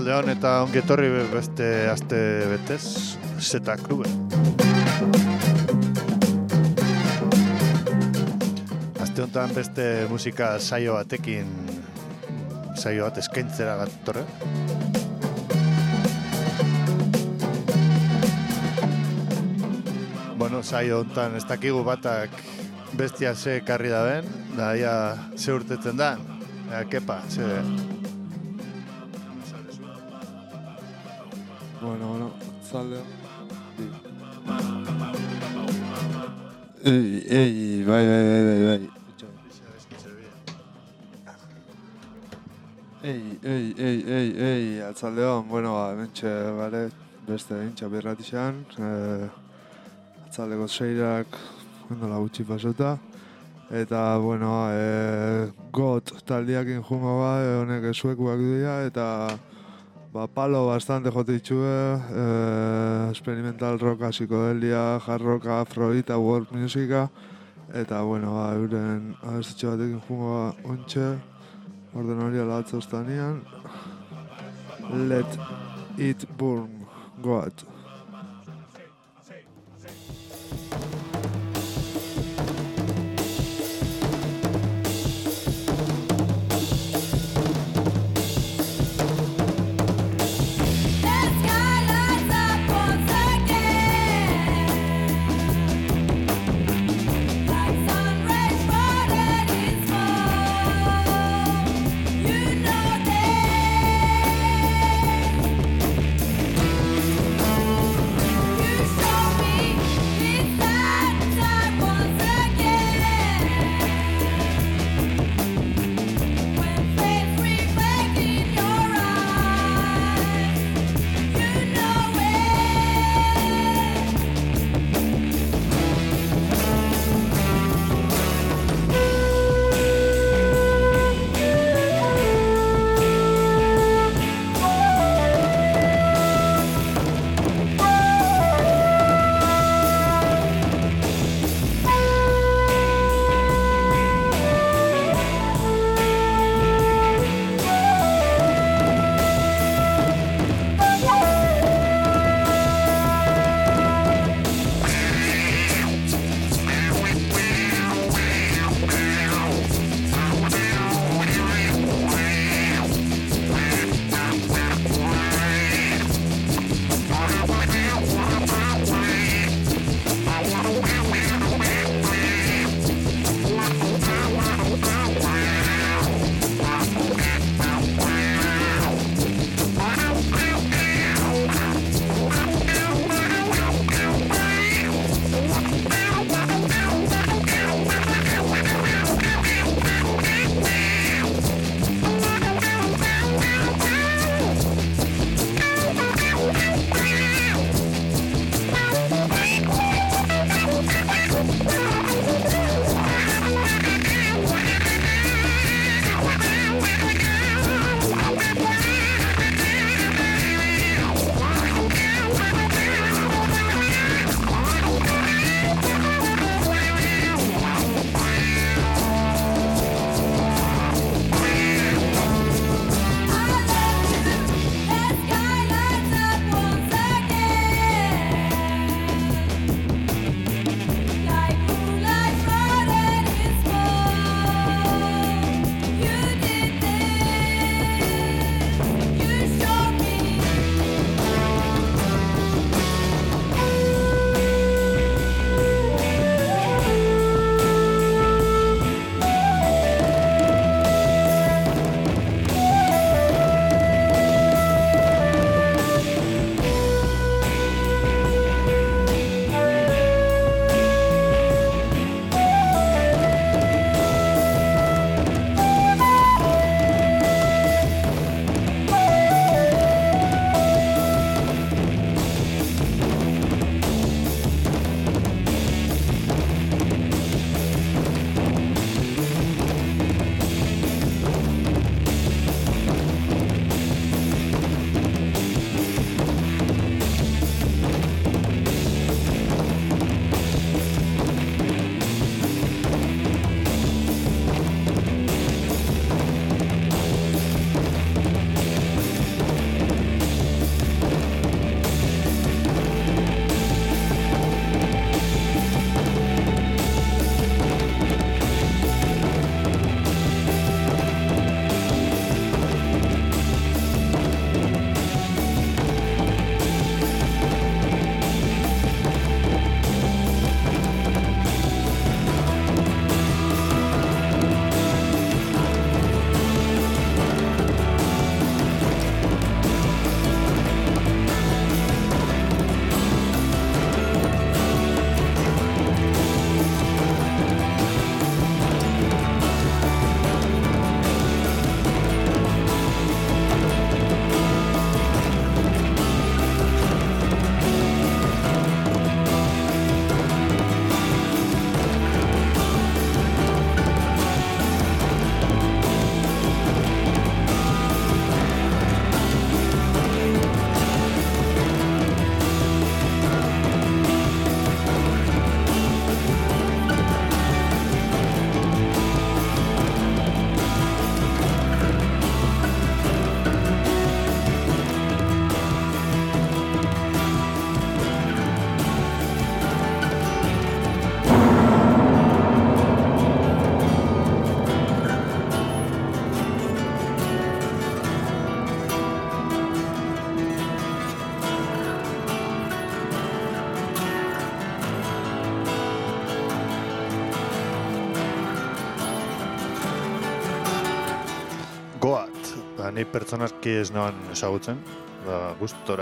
Arratsaldeon eta ongetorri beste aste betez, Zeta Klube. Aste honetan beste musika saio batekin, saio bat eskaintzera gatorre. Bueno, saio honetan ez dakigu batak bestia ze karri da ben, da ia ze urtetzen da. Kepa, ze... Bueno, sale. Bai. Atzaldeon, bueno, hementxe gare beste hintxa birratixan. Atzaldeko seirak, la gutxi pasota. Eta, bueno, got taldiakin jungo honek suekuak dira, eta palo bastante jote ditxue, experimental rock, psikodelia, hard rock, afroita, world musika, eta, bueno, euren abestitxo batekin jungo ontxe, orden hori alatza ustanian. Let it burn, goat. ni pertsonazki ez noan ezagutzen, da gustora.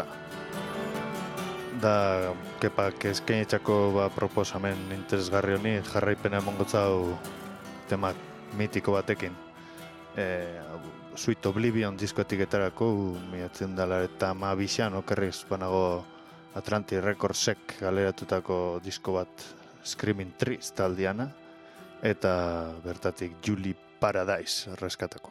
Da, kepak eskainetxako proposamen interesgarri honi jarraipena emongotzau tema mitiko batekin. Sweet Oblivion diskoetiketarako miatzen dela eta bixan okerriz banago Atlantic Recordsek galeratutako disko bat Screaming Trees taldiana eta bertatik Julie Paradise reskatako.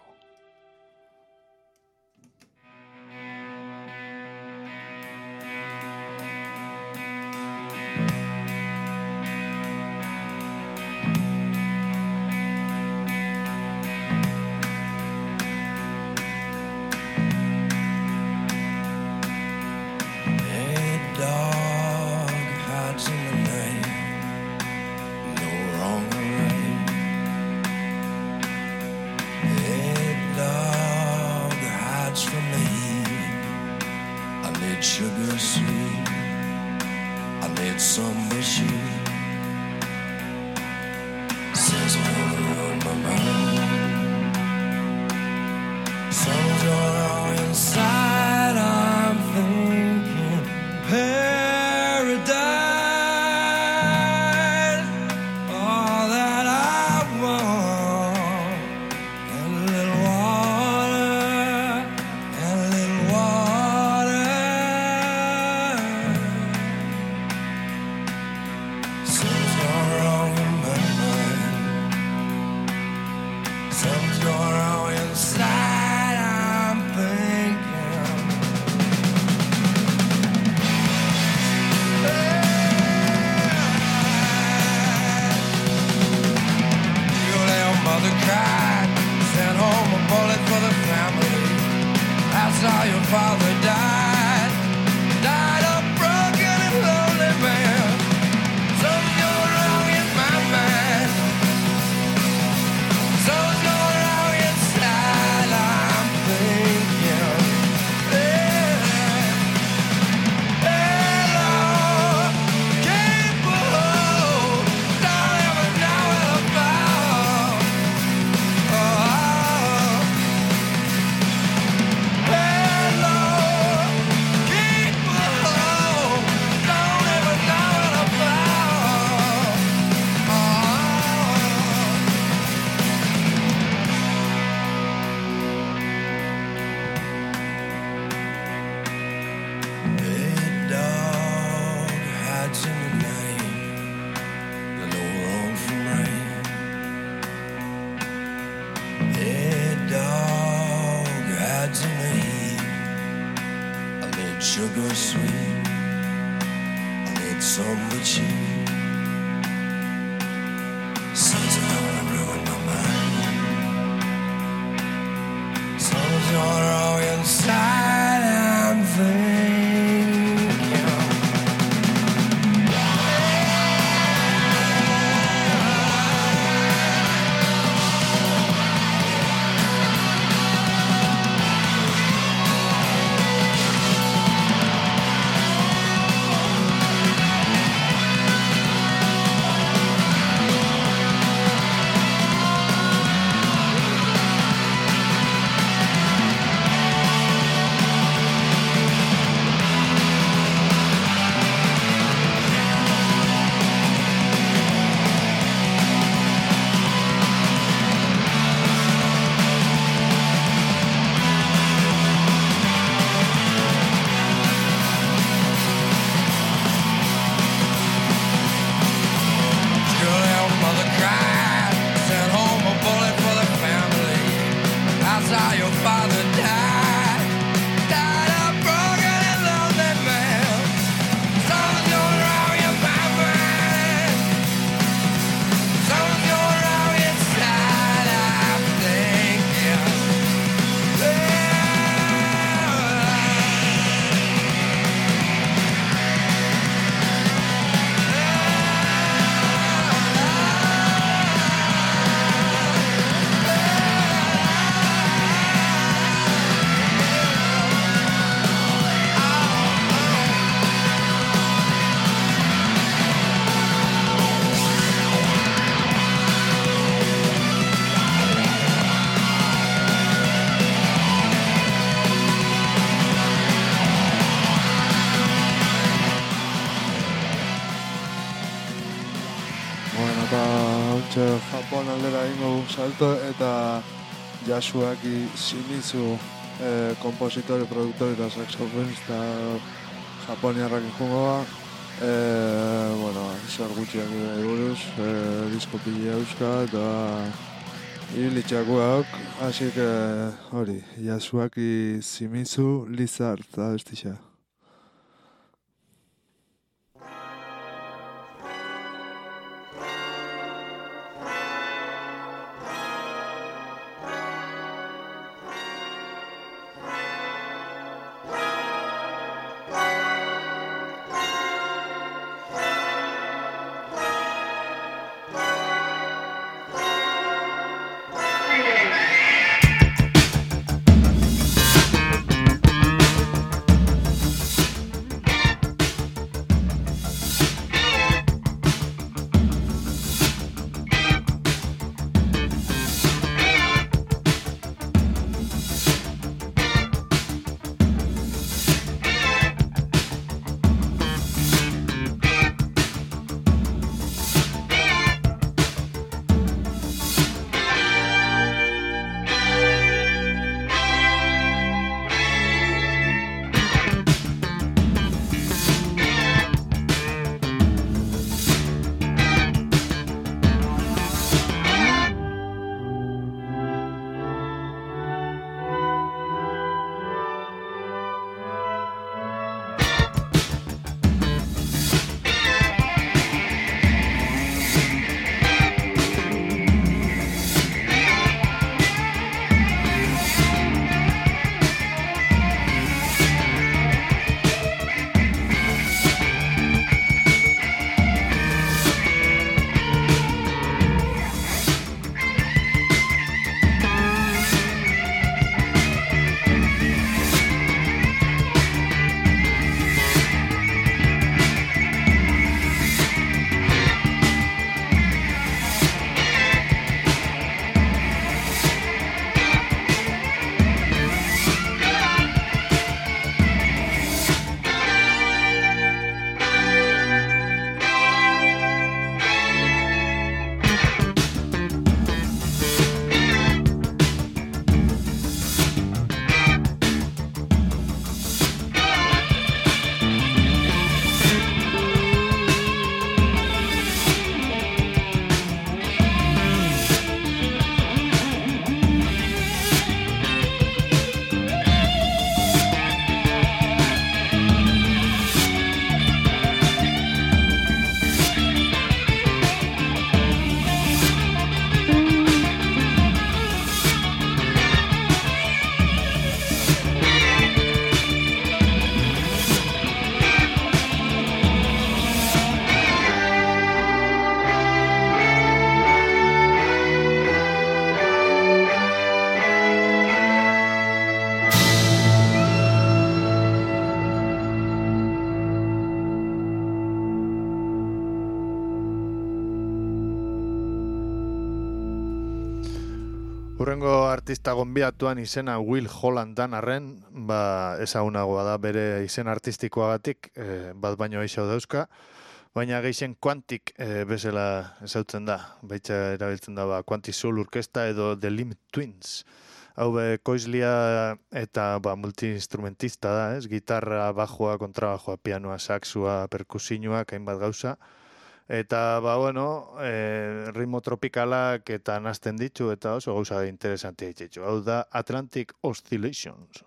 Japon aldera ingo salto eta Yasuaki Shimizu kompositore, produktore eta saxofonista japoniarrak jungoa. Zer gutxiak buruz, disko pila euska eta ibilitxakoak, así que hori, Yasuaki Shimizu Lizard da bestixa. Hurrengo artista gonbiatuan izena Will Holland dan arren, ezagunagoa da bere izen artistikoagatik, bat baino eixau dauzka, baina gehien Quantic bezala ezautzen da, baitza erabiltzen da Quantic Soul Orkestra edo The Limp Twins. Hau koizlia eta multi-instrumentista da, gitarra, bajoa, kontrabajoa, pianoa, saxua, perkusinuak, hainbat gauza. Eta, ritmo tropikalak eta nazten ditu eta oso gauza interesantia ditzu. Hau da Atlantic Oscillations.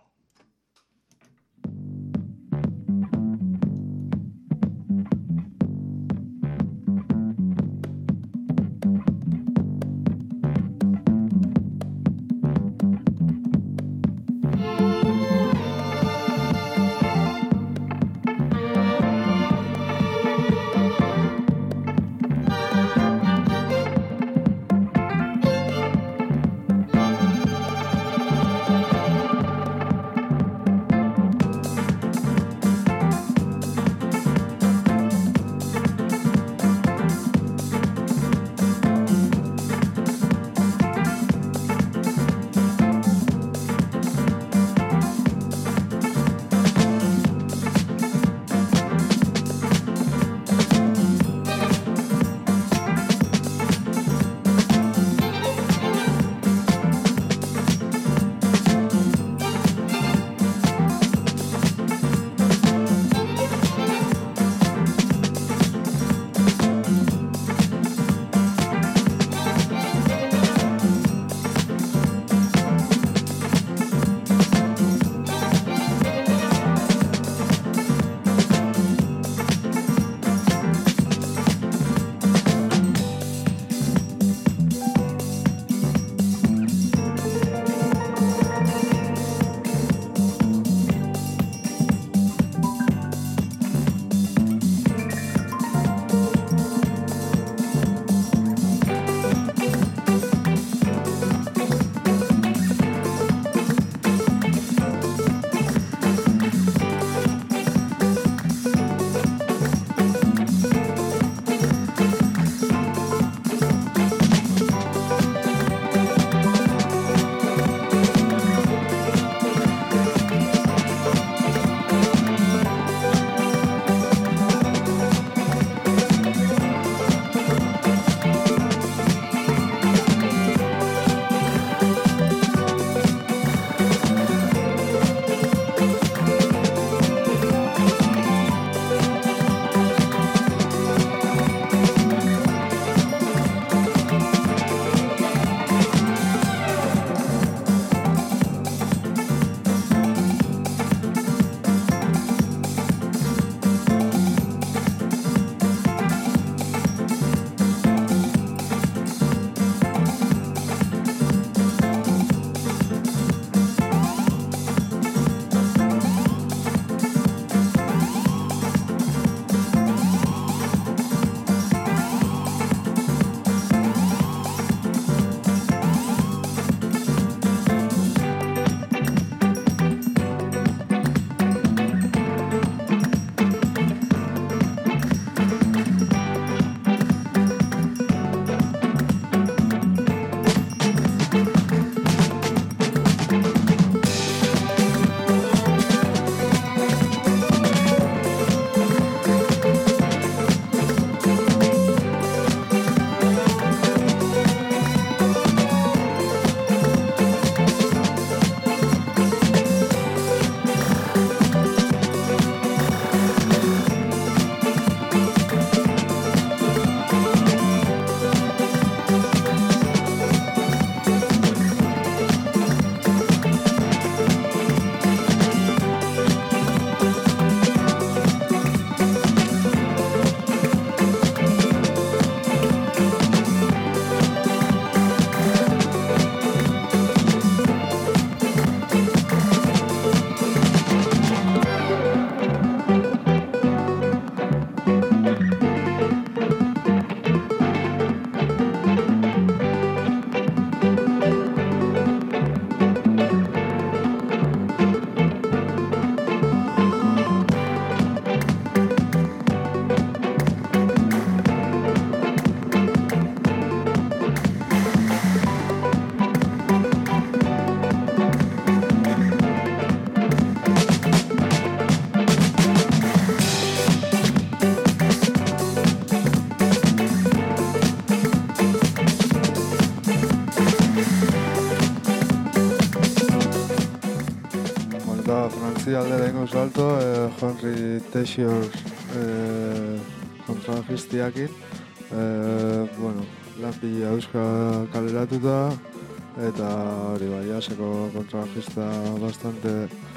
aldera ingo salto, Henry Teixior kontrabajistiakin. Bueno, lan pila euska kaleratuta, eta hori bai, jaseko kontrabajista bastante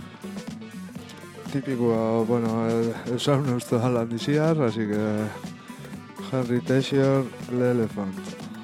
tipikoa, bueno, esan uste halan diziar, así que Henry Teixior, Le Elephant.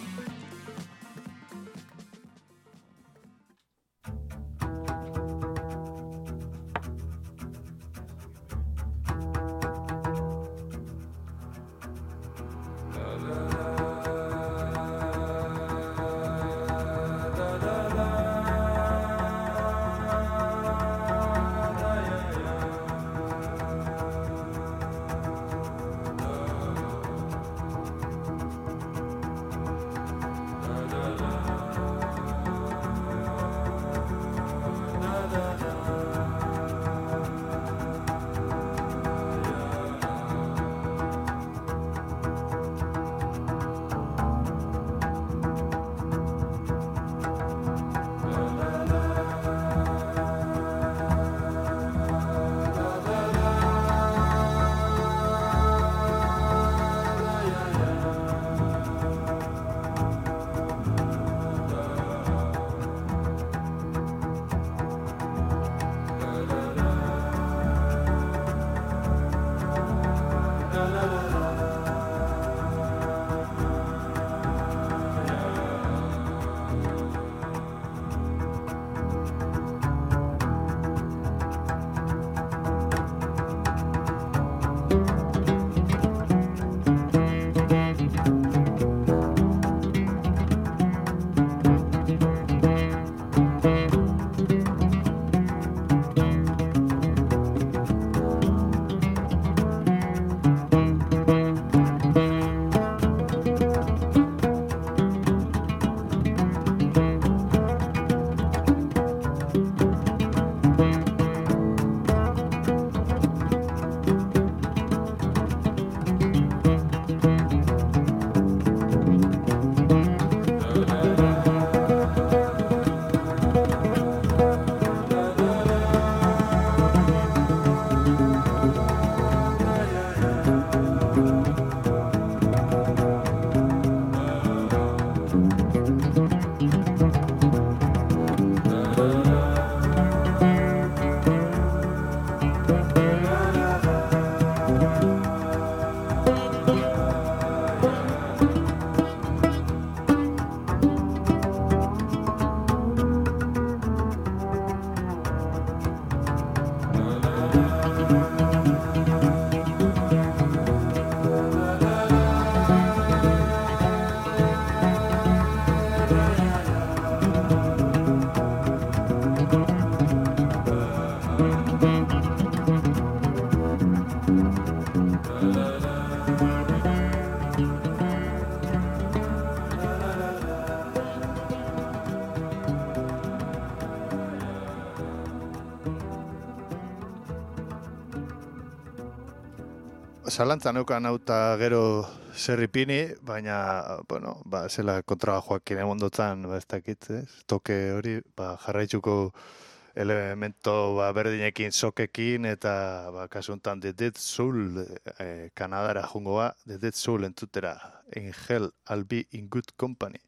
Zalantzan neukan nauta gero zer ipini, baina, bueno, zela kontrabajoak emondotzan, ez dakit, toke hori, jarraitzuko elemento berdinekin sokekin, eta kasuntan The Dead Soul, Kanadara jungoa, The Dead Soul entzutera, In Hell, I'll Be in Good Company.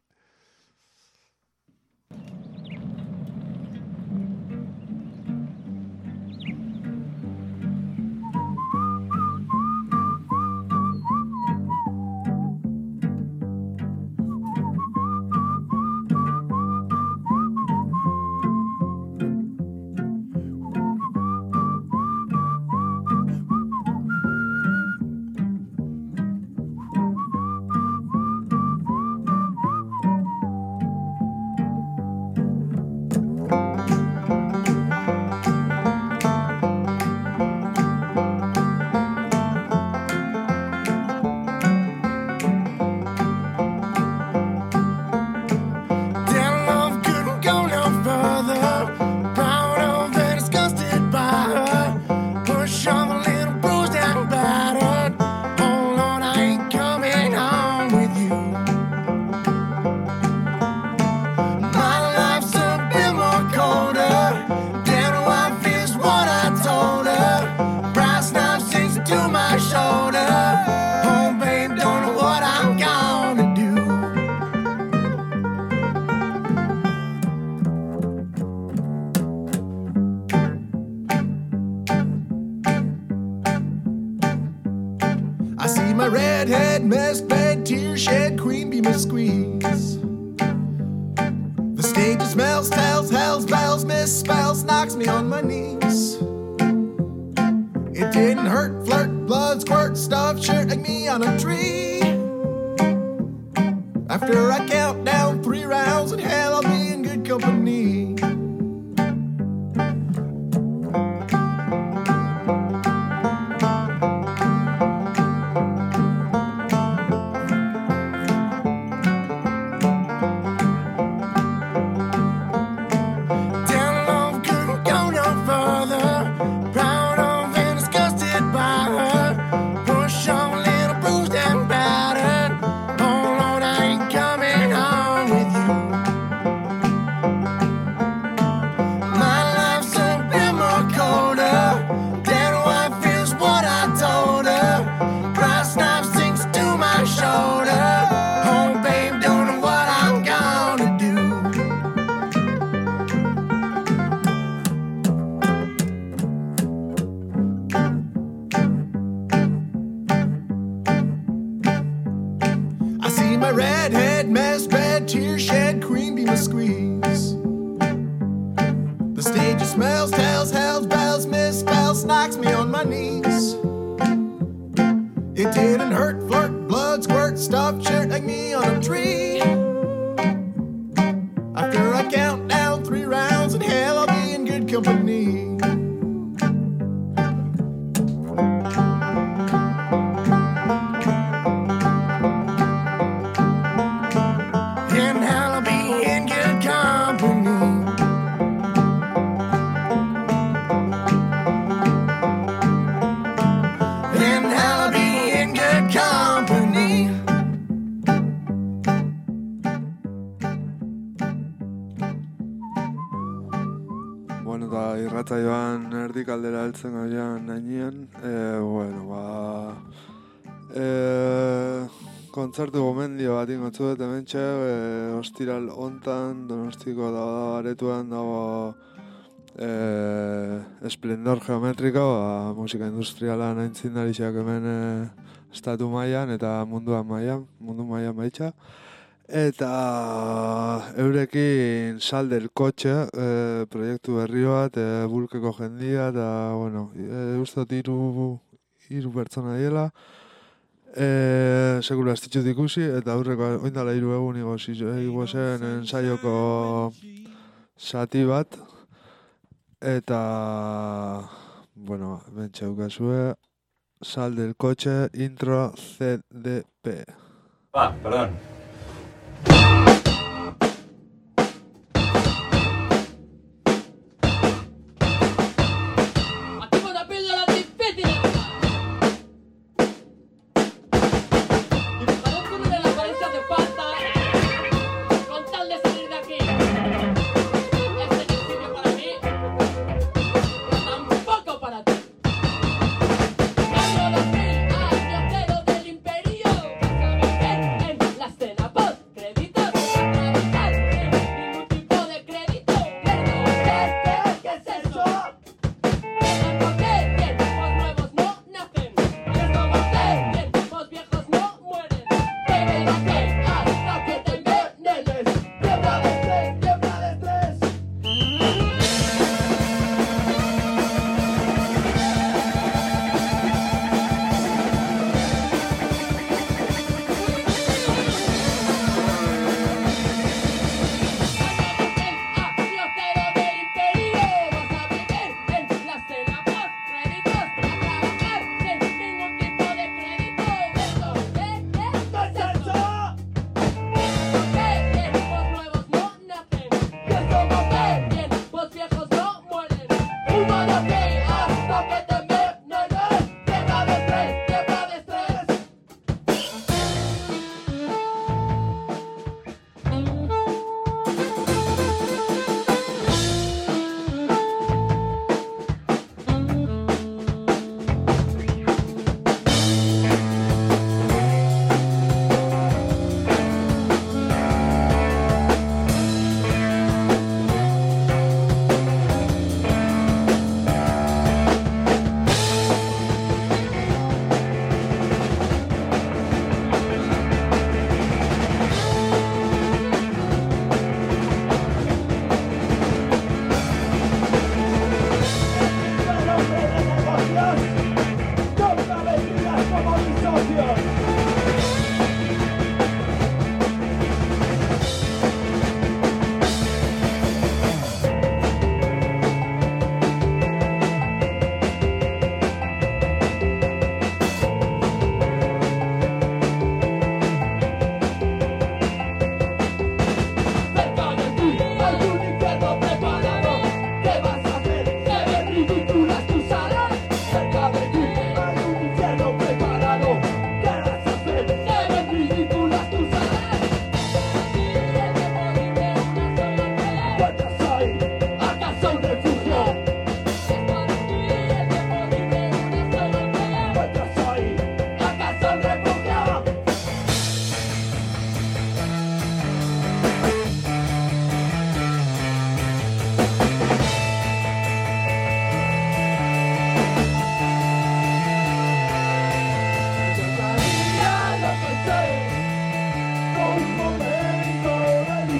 mess bed, tear shed, queen bee miss squeeze. The stage smells, tells, hells, bells, misspells, knocks me on my knees. It didn't hurt, flirt, blood, squirt, stuff, shirt like me on a tree. After I count down 3 rounds in hell, I'll be in good company. Kontzertu gomendio bat ingotzu dut hementxe, ostiral hontan, Donostiko aretuan dago esplendor geometriko, musika industriala naintzindarixak hemen estatu mailan eta mundu mailan baitxa. Eta eurekin Sal del Kotxe, proiektu berri bat, bulkeko jendia, eta, bueno, ustot hiru pertsona diela. Sekula estitxut ikusi, eta aurreko oindala 3 egun igo zen ensaioko zati bat. Eta, bueno, bentsa eukazue, Sal del Kotxe, intro CDP. Perdón. La escena.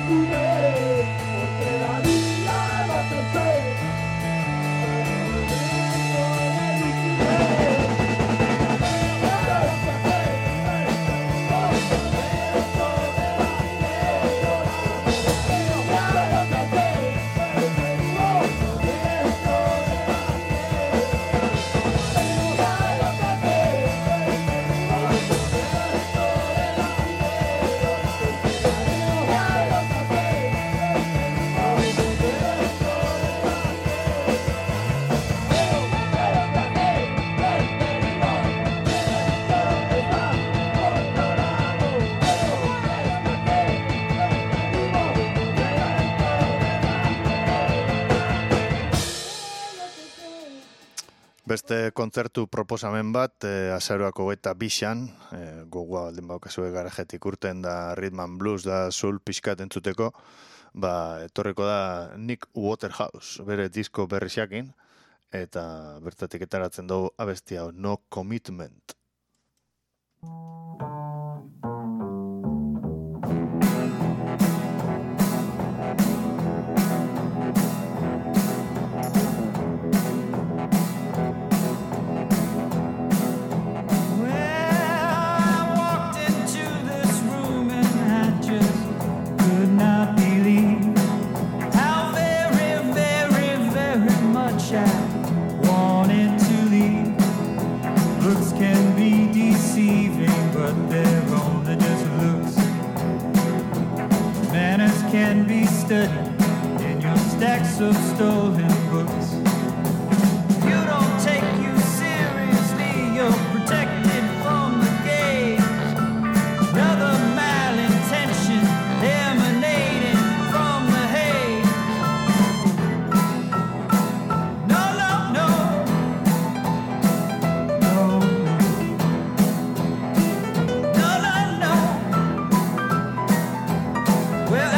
Beste kontzertu proposamen bat, azaroako 22an, gogoa baldin baukazue garajetik urten da rhythm and blues da soul pixkat entzuteko, etorriko da Nick Waterhouse, bere disko berrizakin, eta bertatik etaratzen dugu abestia No Commitment. Can be studied in your stacks of stolen books. You don't take you seriously, you're protected from the gaze. Another malintention emanating from the haze. No, no, no. No, no, no, no. Well,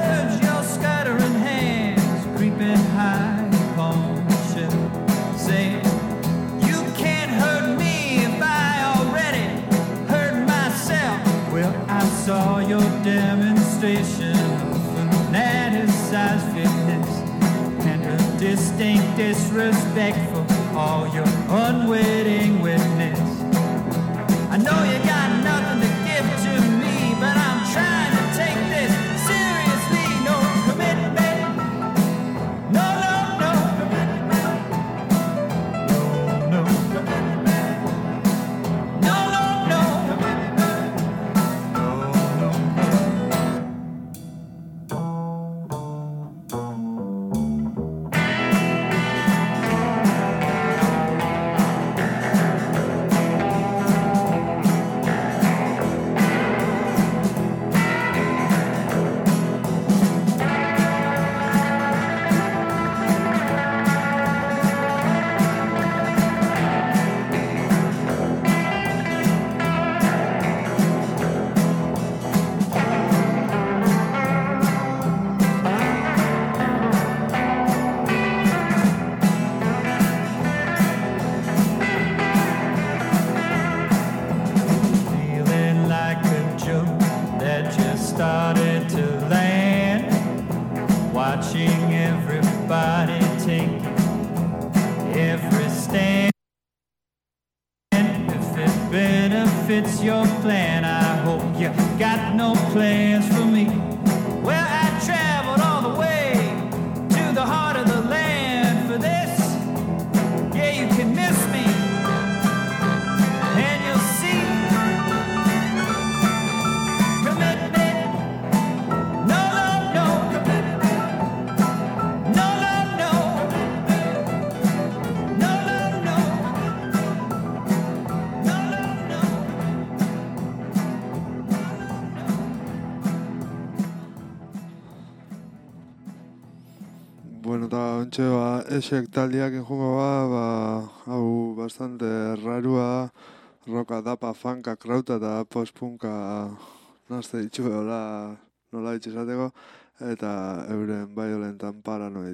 saw your demonstration of fanaticized fitness and a distinct disrespect for all your unwitting witness. I know you got nothing to give to me, but I'm trying to take this seriously. No commitment. No, no, no. No, no. No, no, no. It's your plan. I hope you got no plans for me. Well, I traveled all the way to the heart of the land for this. Yeah, you can miss me, and you'll see commitment. No, no, no. No, no, no. No, no, no. Bueno, eta ontxe, esek taldiak enjungo hau bastante rarua, roka dapa, funka, krauta eta post-punka nazte ditxu nola ditxesateko, eta euren Violentan Paranoid.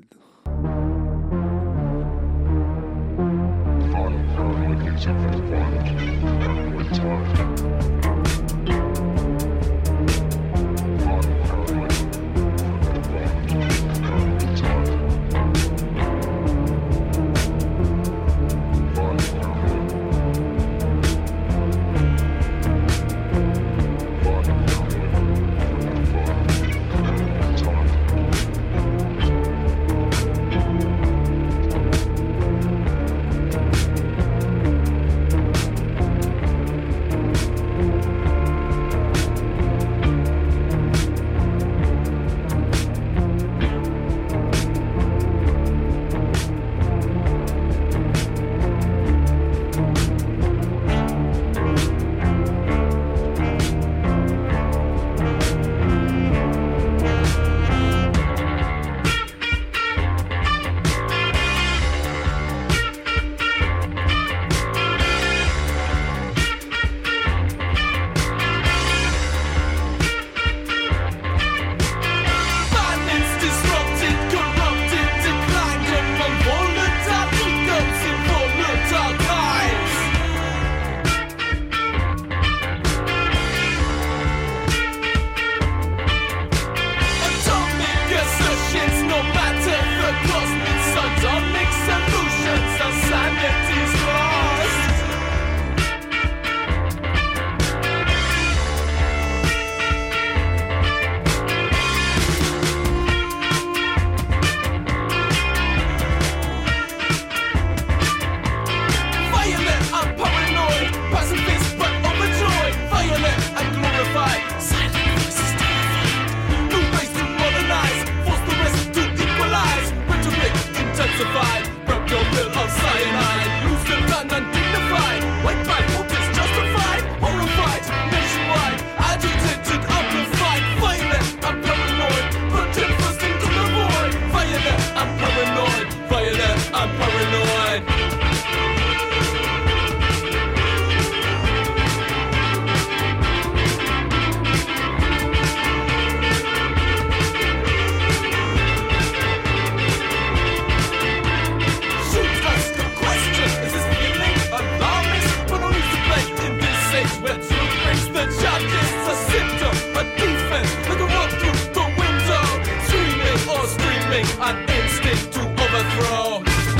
having an instinct to overthrow.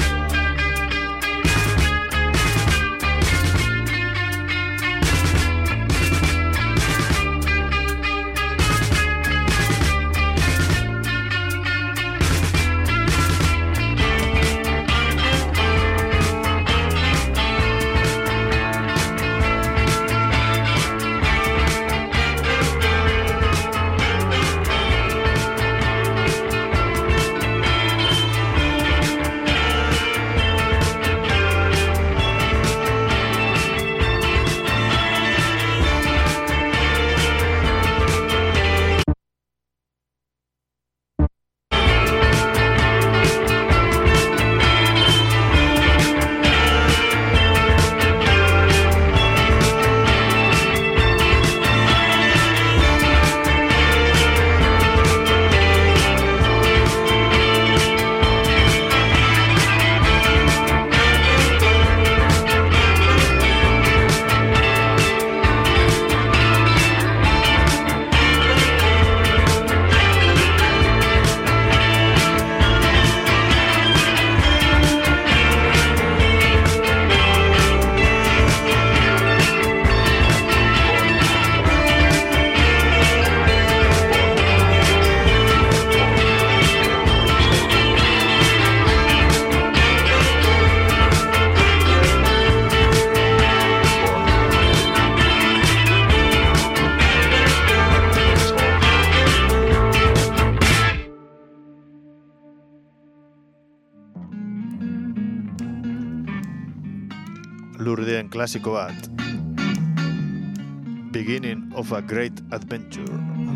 Lurdien klasiko bat. Beginning of a Great Adventure.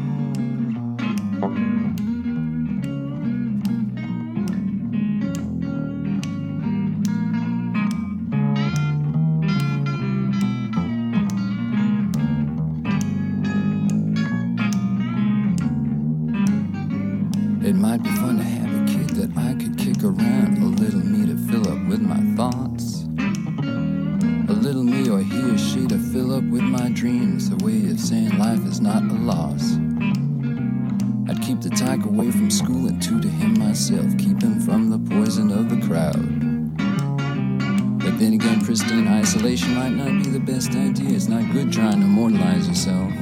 It might be fun to have a kid that I could kick around, a little me to fill up with my thoughts, a little me or he or she to fill up with my dreams, a way of saying life is not a loss. I'd keep the tyke away from school and two to him myself, keep him from the poison of the crowd. But then again, pristine isolation might not be the best idea. It's not good trying to immortalize yourself.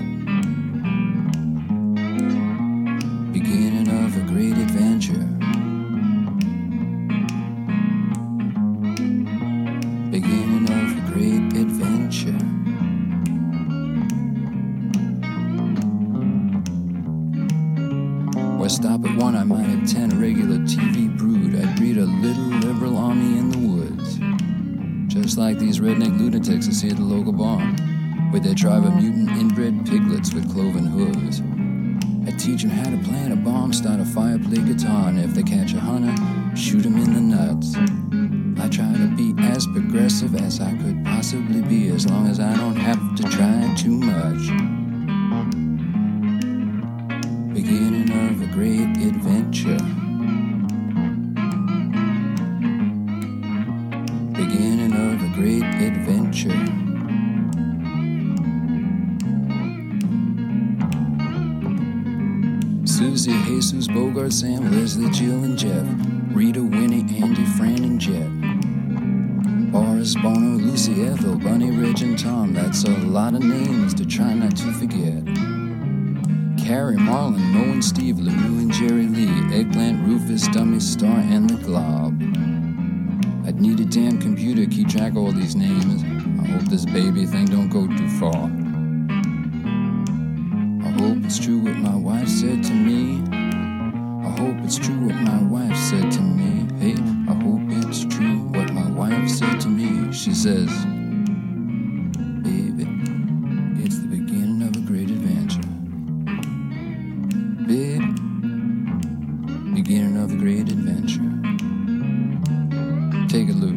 Beginning of a great adventure. Beginning of a great adventure. Where stop at one, I might have 10 a regular TV brood. I'd breed a little liberal army in the woods, just like these redneck lunatics I see at the local barn, with their tribe of mutant inbred piglets with cloven hooves. I'd teach them how to plant a bomb, start a fire, play guitar, and if they catch a hunter, shoot him in the nuts. I try to be as progressive as I could possibly be, as long as I don't have to try too much. Beginning of a great adventure. Beginning of a great adventure. Susie, Jesus, Bogart, Sam, Leslie, Jill, and Jeff, Rita, Winnie, Andy, Fran, and Jet, Boris, Bono, Lucy, Ethel, Bunny, Reg, and Tom. That's a lot of names to try not to forget. Carrie, Marlon, Mo, and Steve, Lou, and Jerry Lee, Eggplant, Rufus, Dummy, Star, and the Glob. I'd need a damn computer to keep track of all these names. I hope this baby thing don't go too far. I hope it's true what my wife said to me. I hope it's true what my wife said to me. Hey, I hope it's true what my wife said to me. She says, baby, it's the beginning of a great adventure. Babe, beginning of a great adventure. Take it, Lou.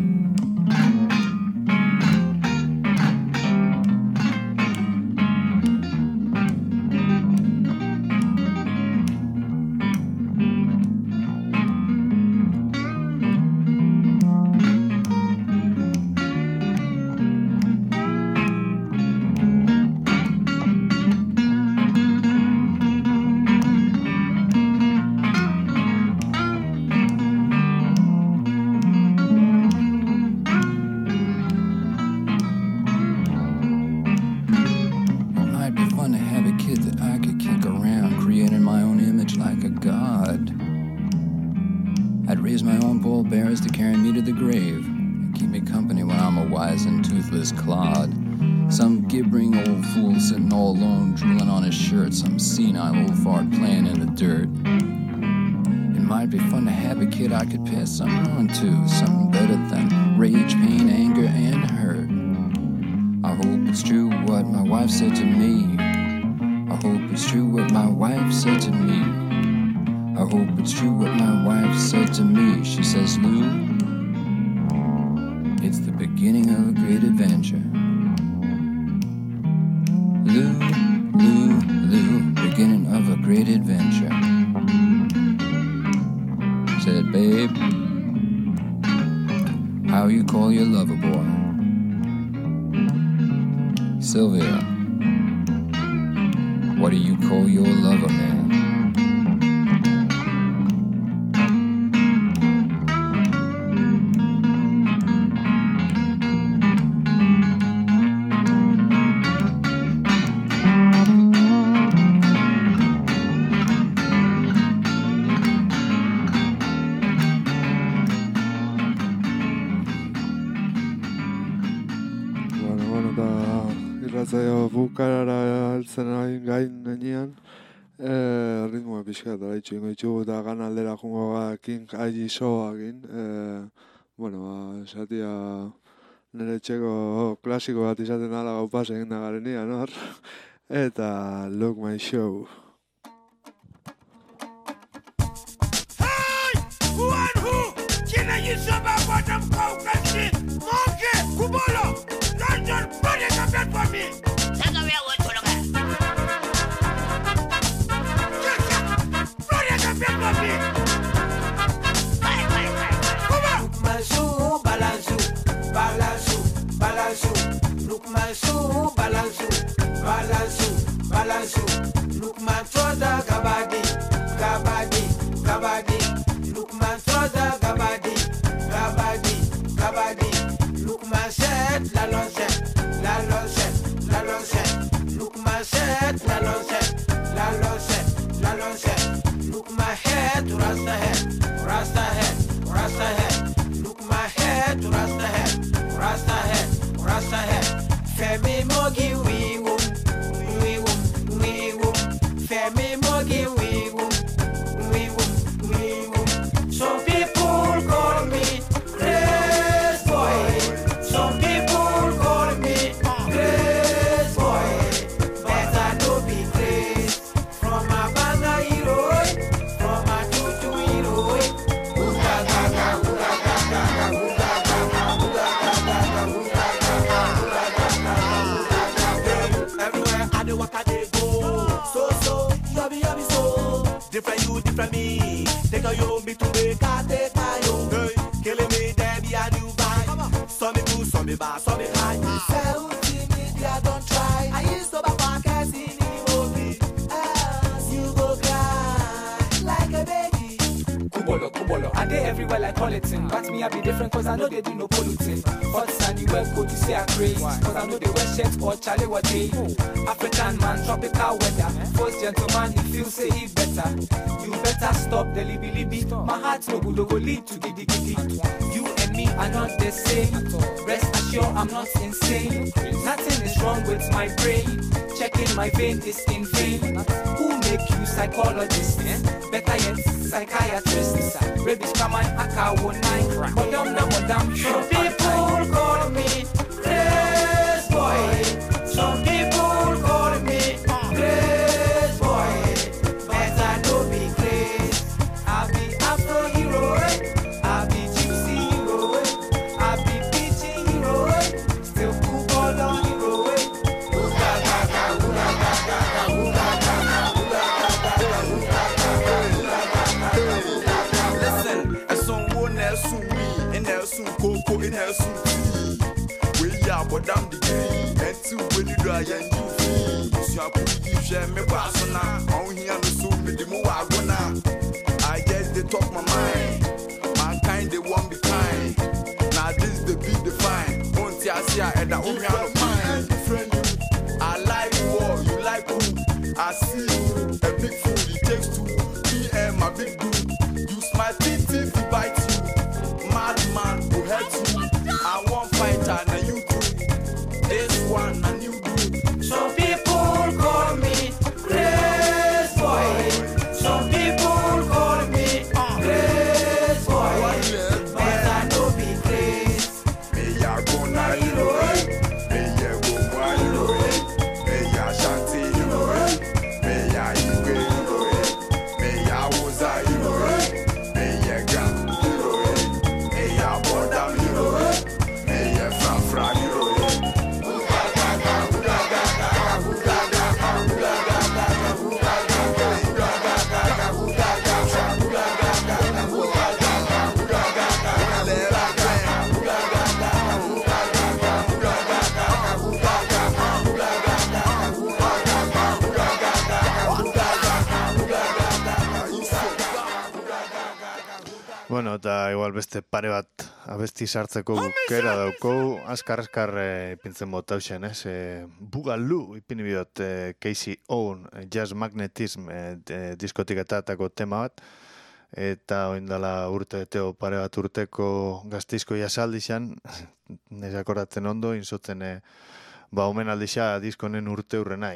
I'd raise my own pallbearers to carry me to the grave and keep me company when I'm a wise and toothless clod. Some gibbering old fool sitting all alone, drooling on his shirt. Some senile old fart playing in the dirt. It might be fun to have a kid I could pass something on to, something better than rage, pain, anger, and hurt. I hope it's true what my wife said to me. I hope it's true what my wife said to me. I hope it's true what my wife said to me. She says, Lou, it's the beginning of a great adventure. Lou, Lou, Lou, beginning of a great adventure. Said, babe, how you call your lover boy? Sylvia, what do you call your lover man? Zaio bukarara altzen hain gain nenean, ritmoa pixka eta laitxu ingo ditugu eta gan aldera jungo King Aiji Shoagin. Esatia nire txeko klasiko bat izaten ala gau pas egin da garenia, nor? Eta Look My Show. Hey! Who and who? Kina Yisaba Bottom Kaukashi, Monkey, Kubolo, London, Body Captain for me. That's the way I want to look at. Body Captain for me. Come on. Look my shoe, balance you, balance you, balance you. Look my shoe, balance you, balance you, balance you. Look my trouser, gabadi, gabadi, gabadi. Look my trouser, gabadi, gabadi, gabadi. Look my shirt, la lonchette, la lonchette, la lonchette. Look my shirt, la lonchette, la lonchette, la lonchette. Look my head, rasta head, rasta head, rasta head. Look my head, rasta head, rasta head, rasta head. Femi mogi we wum, we wum, we wum. Femi mogi we wum, we wum, we wum. Some people call me Grace Boy. Some people call me Grace Boy. Better no be Grace. From a banga hero, from a tutu hero. Uga gaga, uga gaga, uga gaga, uga gaga, uga gaga, uga gaga, uga gaga. Everywhere I do what I dey go. So, yabby, yabby, so. Different you, different me. Take a yo, me to make a take a yo. Hey, killing me, Debbie, I do buy. Some me good, some me bad, some me high. Sell media, don't try. I used to back my cash in the movie. You go cry like a baby. Kubolo, I dey everywhere like Politan. But me I be different cause I know they do no polluting. Hot sandy wear coat you say I craze. Cause I know they wear shirts or chale what they. African man, tropical weather. First gentleman, he feels say he better. You better stop the libby. My heart no good go lead to giddy. You and me are not the same. Rest assured I'm not insane. Nothing is wrong with my brain. Checking my vein is in vain. Who make you psychologist? Better yet, psychiatrist. Rabies come and aka one night. Madam. Some people call me Grace Boy. Some people call me Grace Boy. Better no be Grace. I be Afro hero. I be Gypsy hero. I be Peachy hero. Still Kubolo hero. Uga gaga, uga gaga, uga gaga, uga gaga, uga gaga, uga gaga, uga gaga. Listen, and someone else who me, and else who cocoa, and else who tea. We are but damn degree, and two when you dry and you free. So I could give share me persona, on here and so with the more I wanna. I guess they talk my mind, mankind they want be kind. Now this the be defined, once I see I had a own mind. I like war, you like who? I see you, a big fool, it takes two. Me and my big dude, you smile, teeth, you buy Bueno, eta igual beste pare bat abesti sartzeko bukera daukou, azkar ipintzen botauxen, ez? Boogaloo ipini bidot Casey Owen, Jazz Magnetism diskotik etatako tema bat, eta oindala urte eteo pare bat urteko gaztizko jasaldixan, nire akordatzen ondo, inzotzen omen aldixa diskonen urte urrenai.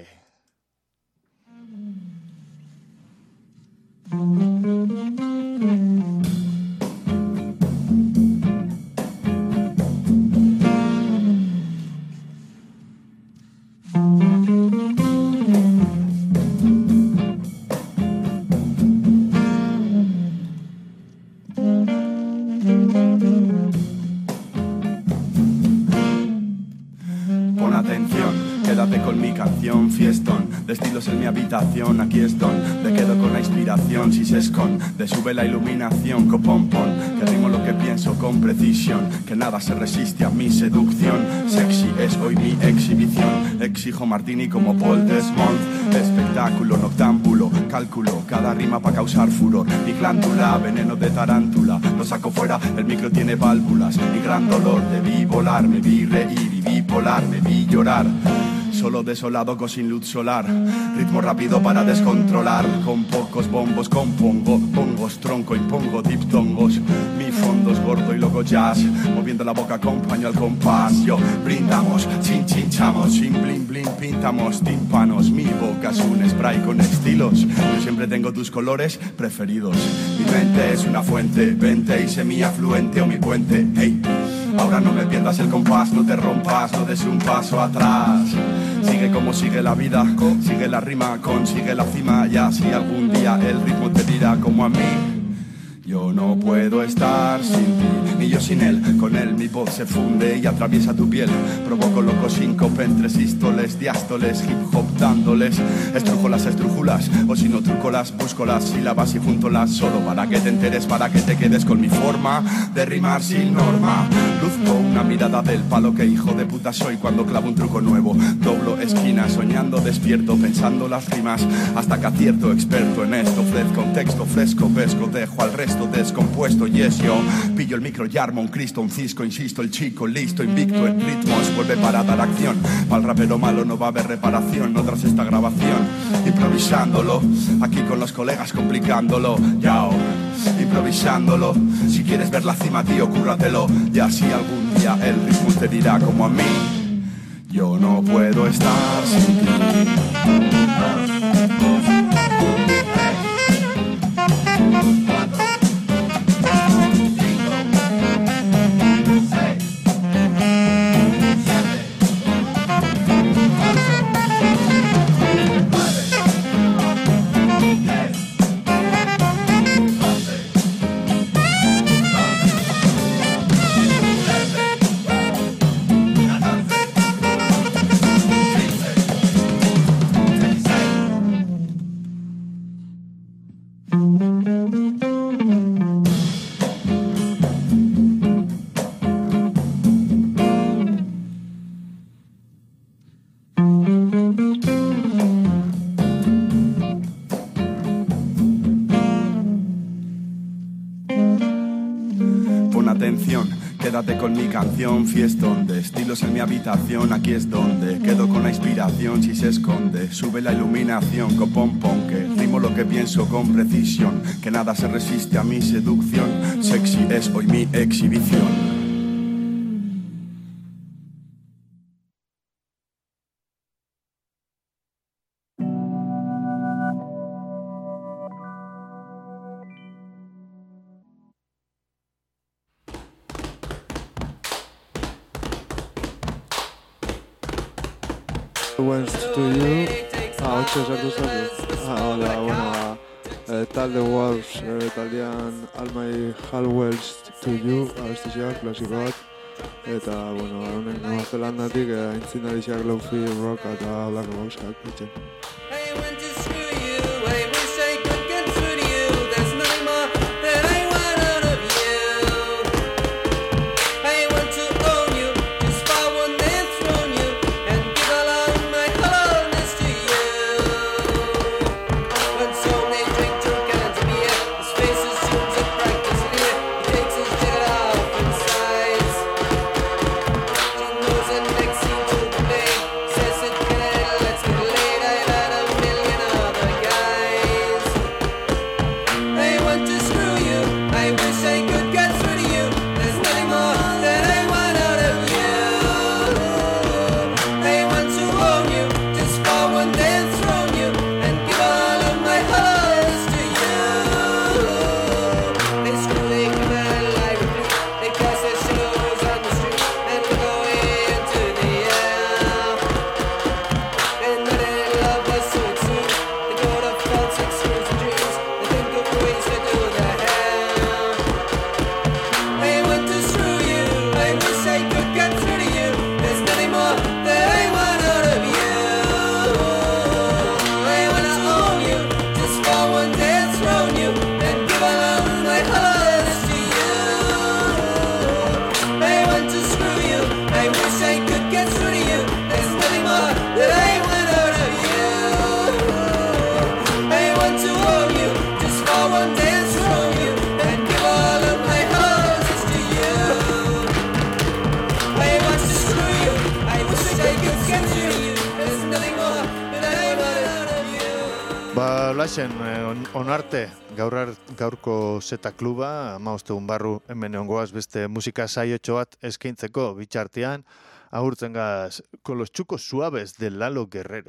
Pon atención, quédate con mi canción, fiestón, de estilos en mi habitación, aquí es donde quedo con la inspiración, si se esconde, sube la iluminación, copompón, que rimo lo que pienso con precisión, que nada se resiste a mi seducción, sexy es hoy mi exhibición, exijo Martini como Paul Desmond, espectáculo noctámbulo, cálculo, cada rima pa' causar furor, mi glándula, veneno de tarántula, lo saco fuera, el micro tiene válvulas, mi gran dolor, debí volar, me vi reír y bipolar, me vi llorar. Solo desolado sin luz solar, ritmo rápido para descontrolar, con pocos bombos compongo, bongos, tronco, impongo diptongos, mi fondo es gordo y loco jazz, moviendo la boca acompaño al compás, yo brindamos, chinchamos, sin blin blin pintamos tímpanos, mi boca es un spray con estilos, yo siempre tengo tus colores preferidos, mi mente es una fuente, vente y semi-afluente o mi puente, hey. Ahora no me pierdas el compás, no te rompas, no des un paso atrás. Sigue como sigue la vida, sigue la rima, consigue la cima. Y así algún día el ritmo te dirá como a mí. Yo no puedo estar sin ti, ni yo sin él. Con él mi voz se funde y atraviesa tu piel. Provoco locos síncope entre sístoles, diástoles, hip hop dándoles. Estrujo las estrújulas, o si no truco las, busco las sílabas y juntolas. Solo para que te enteres, para que te quedes con mi forma de rimar sin norma. Luzco una mirada del palo, que hijo de puta soy cuando clavo un truco nuevo. Doblo esquinas, soñando despierto, pensando las rimas, hasta que acierto, experto en esto. Ofrezco un texto fresco, pesco, dejo al resto descompuesto, yes, yo pillo el micro y armo un Cristo, un cisco, insisto, el chico listo, invicto en ritmos, vuelve para dar acción, pa'l rapero malo no va a haber reparación, no tras esta grabación, improvisándolo, aquí con los colegas complicándolo, yao, improvisándolo, si quieres ver la cima tío, cúrratelo, y así algún día el ritmo te dirá como a mí, yo no puedo estar sin ti. Quédate con mi canción, fiestón de estilos en mi habitación, aquí es donde quedo con la inspiración, si se esconde, sube la iluminación, copompón, que rimo lo que pienso con precisión, que nada se resiste a mi seducción, sexy es hoy mi exhibición. Went to you. Ontsa sartu zaitu. Hola, bueno, talde Wolves, taldean Almai Hallwells to you, abestiak, klasiko bat. Eta, bueno, honen Nueva Zelandatik aintzinariak lofi rock eta black gauzkak ditzen. Olaxen, onarte, gaurko Zeta Kluba, 15 barru hemen ongoaz beste musika saiotxo bat eskaintzeko bitxartean, agurtzen gaz, con los chucos suaves de Lalo Guerrero.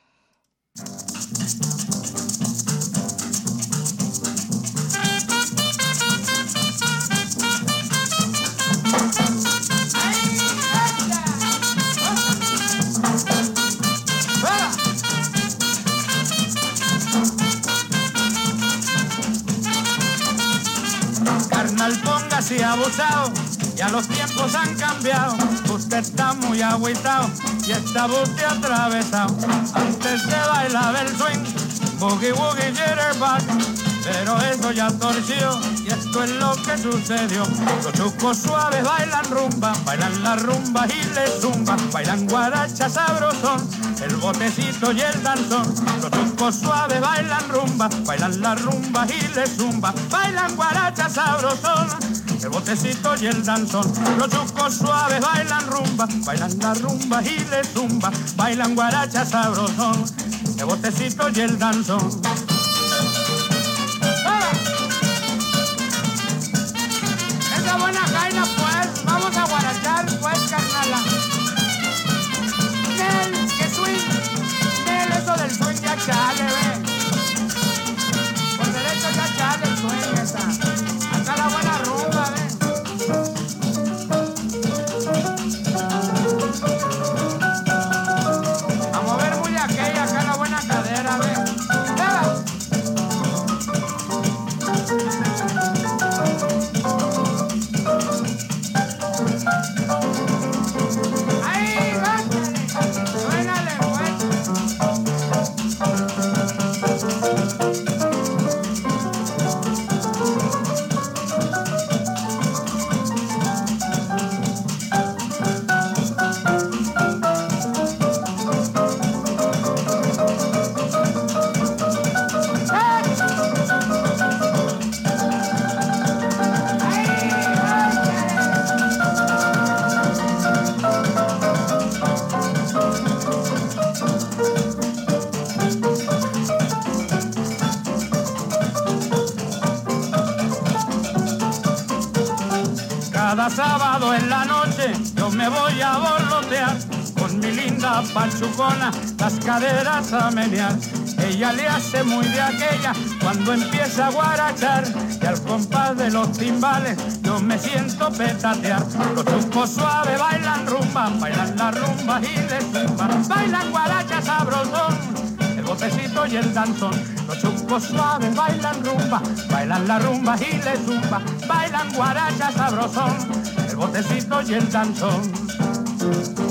Carnal, póngase abusado, ya los tiempos han cambiado. Usted está muy agüitado y está bote atravesado. Antes se bailaba el swing, boogie woogie jitterbug, pero eso ya torció y esto es lo que sucedió. Los chucos suaves bailan rumba, bailan la rumba y le zumba, bailan guaracha sabrosón, el botecito y el danzón. Los chucos suaves bailan rumba, bailan la rumba y le zumba, bailan guaracha sabrosón, el botecito y el danzón. Los chucos suaves bailan rumba, bailan la rumba y le zumba, bailan guaracha sabrosón, el botecito y el danzón. Esa buena jaina pues, vamos a guarachar pues, carnala. Nel, que swing, Nel, eso del swing ya chale, ve. Por derecho ya chale el swing esa. Acá la buena rumba, ve. A mover muy aquella, acá la buena cadera, ve. Cada sábado en la noche yo me voy a borlotear con mi linda pachucona, las caderas a menear. Ella le hace muy de aquella cuando empieza a guarachar y al compás de los timbales yo me siento petatear. Los chucos suaves bailan rumba, bailan la rumba y le zumba, bailan guaracha sabrosón, el botecito y el danzón. Los chucos suaves bailan rumba, bailan la rumba y le zumba, bailan guaracha sabrosón, el botecito y el danzón.